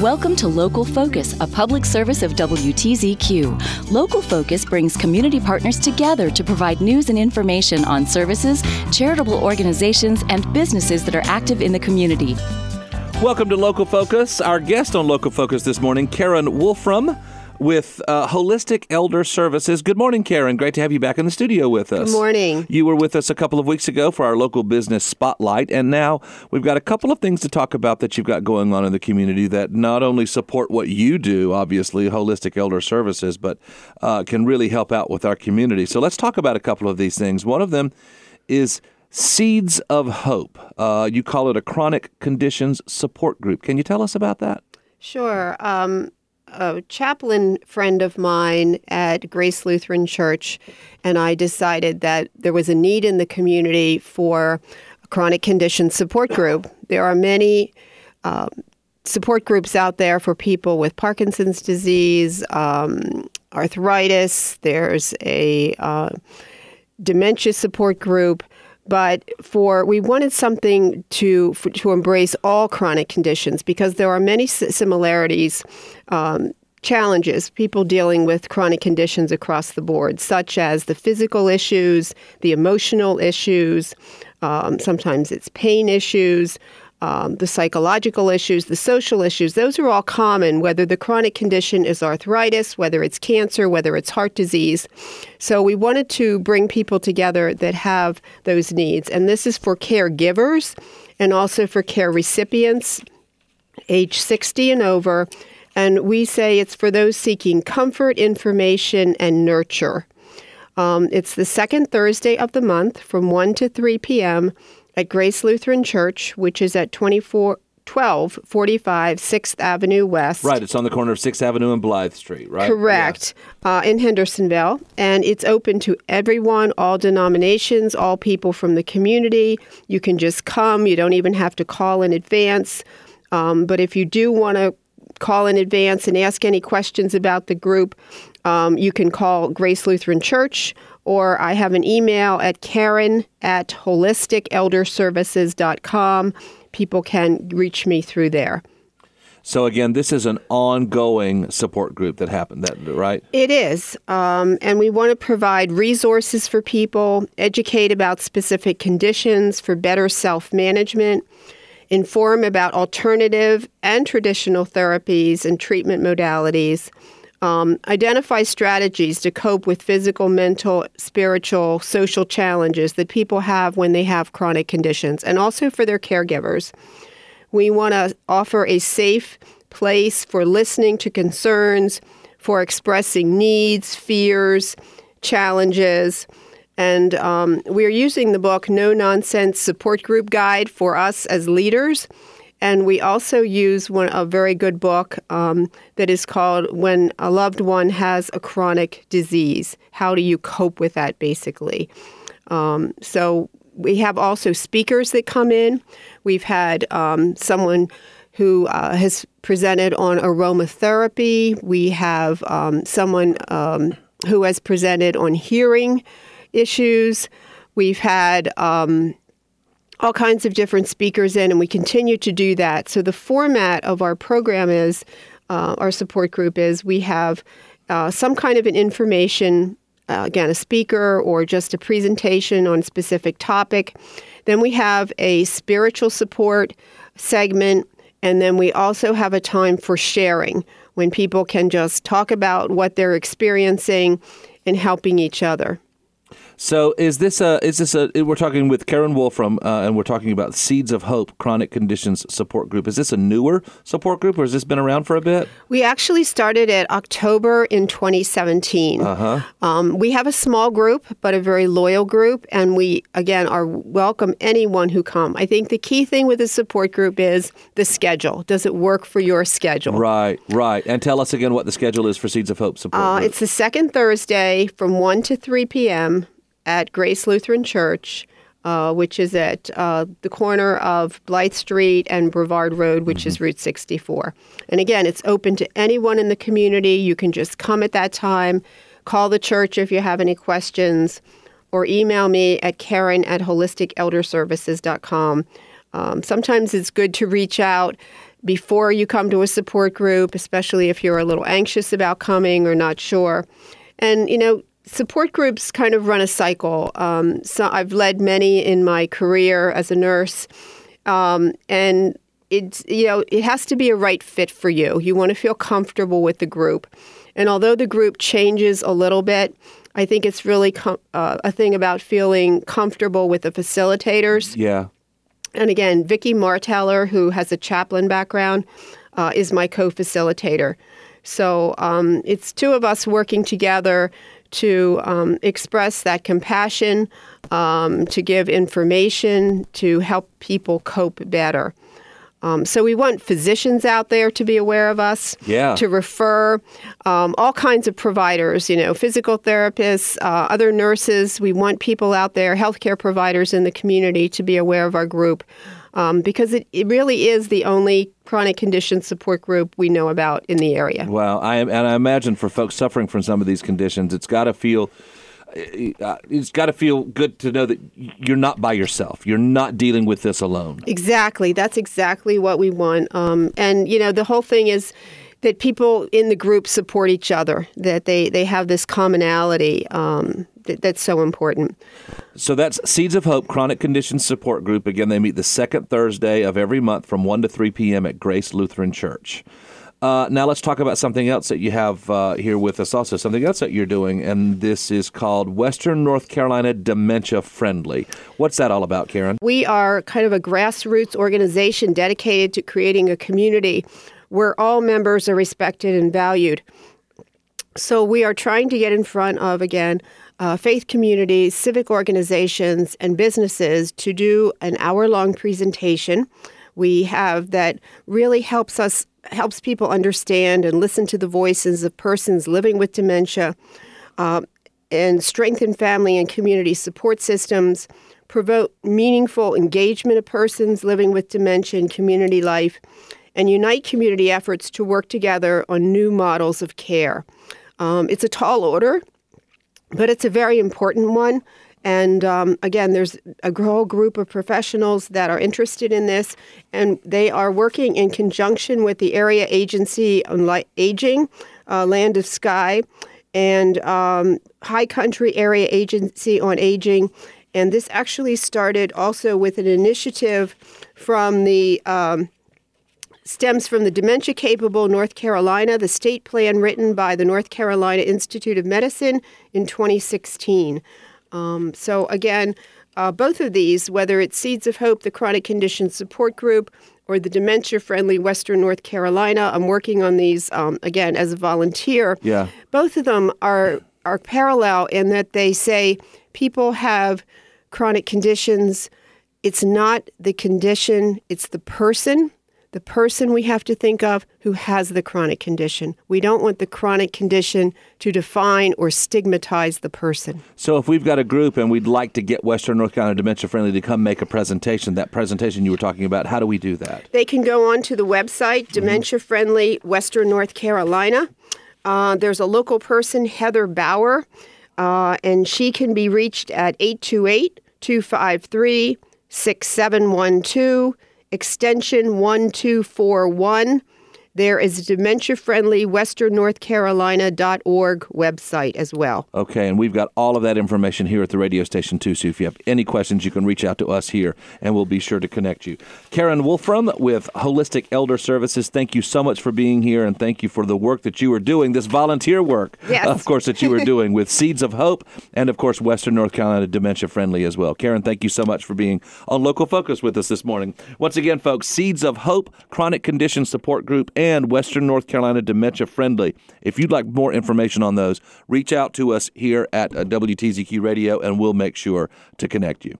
Welcome to Local Focus, a public service of WTZQ. Local Focus brings community partners together to provide news and information on services, charitable organizations, and businesses that are active in the community. Welcome to Local Focus. Our guest on Local Focus this morning, Karen Wolfram with Holistic Elder Services. Good morning, Karen. Great to have you back in the studio with us. Good morning. You were with us a couple of weeks ago for our local business spotlight, and now we've got a couple of things to talk about that you've got going on in the community that not only support what you do, obviously, Holistic Elder Services, but can really help out with our community. So let's talk about a couple of these things. One of them is Seeds of Hope. You call it a chronic conditions support group. Can you tell us about that? Sure. A chaplain friend of mine at Grace Lutheran Church and I decided that there was a need in the community for a chronic conditions support group. There are many support groups out there for people with Parkinson's disease, arthritis. There's a dementia support group. But we wanted something to embrace all chronic conditions because there are many similarities, challenges, people dealing with chronic conditions across the board, such as the physical issues, the emotional issues, sometimes it's pain issues, the psychological issues, the social issues. Those are all common, whether the chronic condition is arthritis, whether it's cancer, whether it's heart disease. So we wanted to bring people together that have those needs. And this is for caregivers and also for care recipients, age 60 and over. And we say it's for those seeking comfort, information, and nurture. It's the second Thursday of the month from 1 to 3 p.m., at Grace Lutheran Church, which is at 1245 6th Avenue West. Right, it's on the corner of 6th Avenue and Blythe Street, right? Correct, in Hendersonville. And it's open to everyone, all denominations, all people from the community. You can just come. You don't even have to call in advance. But if you do want to call in advance and ask any questions about the group, you can call Grace Lutheran Church, or I have an email at karen@holisticelderservices.com. People can reach me through there. So again, this is an ongoing support group that happened, right? It is. And we want to provide resources for people, educate about specific conditions for better self-management, inform about alternative and traditional therapies and treatment modalities, identify strategies to cope with physical, mental, spiritual, social challenges that people have when they have chronic conditions, and also for their caregivers. We want to offer a safe place for listening to concerns, for expressing needs, fears, challenges. And we're using the book No Nonsense Support Group Guide for us as leaders. And we also use a very good book that is called When a Loved One Has a Chronic Disease. How do you cope with that, basically? So we have also speakers that come in. We've had someone who has presented on aromatherapy. We have someone who has presented on hearing issues. We've had all kinds of different speakers in, and we continue to do that. So the format of our program is, our support group is, we have some kind of an information, again, a speaker or just a presentation on a specific topic. Then we have a spiritual support segment, and then we also have a time for sharing, when people can just talk about what they're experiencing and helping each other. So we're talking with Karen Wolfram, and we're talking about Seeds of Hope Chronic Conditions Support Group. Is this a newer support group, or has this been around for a bit? We actually started it October in 2017. We have a small group, but a very loyal group, and we, again, welcome anyone who come. I think the key thing with a support group is the schedule. Does it work for your schedule? Right. And tell us again what the schedule is for Seeds of Hope support group. It's the second Thursday from 1 to 3 p.m., at Grace Lutheran Church, which is at the corner of Blythe Street and Brevard Road, which is Route 64. And again, it's open to anyone in the community. You can just come at that time, call the church if you have any questions, or email me at karen@holisticelderservices.com. Sometimes it's good to reach out before you come to a support group, especially if you're a little anxious about coming or not sure. And, support groups kind of run a cycle. So I've led many in my career as a nurse, and it has to be a right fit for you. You want to feel comfortable with the group. And although the group changes a little bit, I think it's really a thing about feeling comfortable with the facilitators. Yeah. And again, Vicki Marteller, who has a chaplain background, is my co-facilitator. So it's two of us working together to express that compassion, to give information, to help people cope better. So we want physicians out there to be aware of us, to refer all kinds of providers, physical therapists, other nurses. We want people out there, healthcare providers in the community to be aware of our group because it really is the only chronic condition support group we know about in the area. Wow. I imagine for folks suffering from some of these conditions, it's got to feel good to know that you're not by yourself. You're not dealing with this alone. Exactly. That's exactly what we want. And, the whole thing is that people in the group support each other, that they have this commonality that's so important. So that's Seeds of Hope Chronic Conditions Support Group. Again, they meet the second Thursday of every month from 1 to 3 p.m. at Grace Lutheran Church. Now let's talk about something else that you have here with us also, something else that you're doing, and this is called Western North Carolina Dementia Friendly. What's that all about, Karen? We are kind of a grassroots organization dedicated to creating a community where all members are respected and valued. So we are trying to get in front of, again, faith communities, civic organizations, and businesses to do an hour-long presentation we have that really helps people understand and listen to the voices of persons living with dementia, and strengthen family and community support systems, promote meaningful engagement of persons living with dementia in community life, and unite community efforts to work together on new models of care. It's a tall order, but it's a very important one. And again, there's a whole group of professionals that are interested in this, and they are working in conjunction with the Area Agency on Aging, Land of Sky, and High Country Area Agency on Aging. And this actually started also with an initiative from stems from the Dementia Capable North Carolina, the state plan written by the North Carolina Institute of Medicine in 2016. So again, both of these, whether it's Seeds of Hope, the Chronic Condition Support Group, or the Dementia Friendly Western North Carolina, I'm working on these, again, as a volunteer. Yeah. Both of them are parallel in that they say people have chronic conditions. It's not the condition, it's the person we have to think of who has the chronic condition. We don't want the chronic condition to define or stigmatize the person. So if we've got a group and we'd like to get Western North Carolina Dementia Friendly to come make a presentation, that presentation you were talking about, how do we do that? They can go on to the website, Dementia Friendly Western North Carolina. There's a local person, Heather Bauer, and she can be reached at 828-253-6712. Extension 1241. There is a dementia-friendly westernnorthcarolina.org website as well. Okay, and we've got all of that information here at the radio station, too. So if you have any questions, you can reach out to us here, and we'll be sure to connect you. Karen Wolfram with Holistic Elder Services, thank you so much for being here, and thank you for the work that you are doing, this volunteer work, yes. Of course, that you are doing with Seeds of Hope and, of course, Western North Carolina Dementia Friendly as well. Karen, thank you so much for being on Local Focus with us this morning. Once again, folks, Seeds of Hope, Chronic Condition Support Group, and Western North Carolina Dementia Friendly. If you'd like more information on those, reach out to us here at WTZQ Radio, and we'll make sure to connect you.